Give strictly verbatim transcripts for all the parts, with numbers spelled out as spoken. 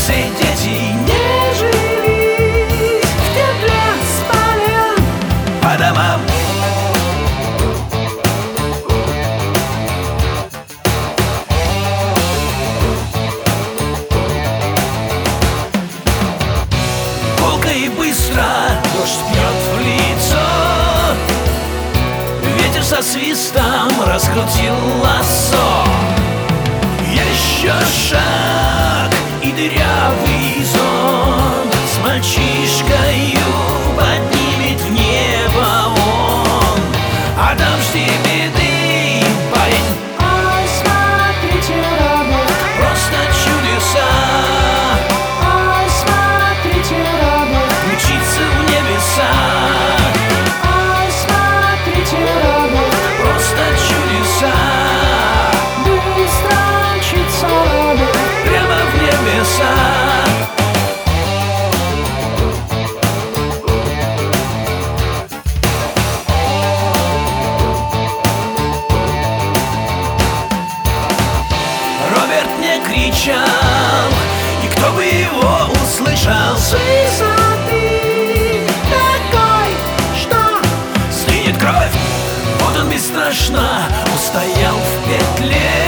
улице дети не жили, в тепле спали по домам. Гулко и быстро дождь бьет в лицо, ветер со свистом раскрутил лассо. Еще шаг и дырявый зон с мальчишкою поднимет в небо он. А там жди беды, парень. Ой, смотрите, родной, Просто чудеса. ой, смотрите, родной, Мчится в небеса. ой, смотрите, родной, Просто чудеса. быстро мчится родной. Прямо в небеса. Роберт не кричал, и кто бы его услышал с высоты такой, что стынет кровь. Вот он бесстрашно устоял в петле.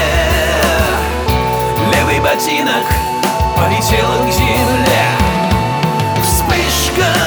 Левый ботинок полетел к земле. Вспышка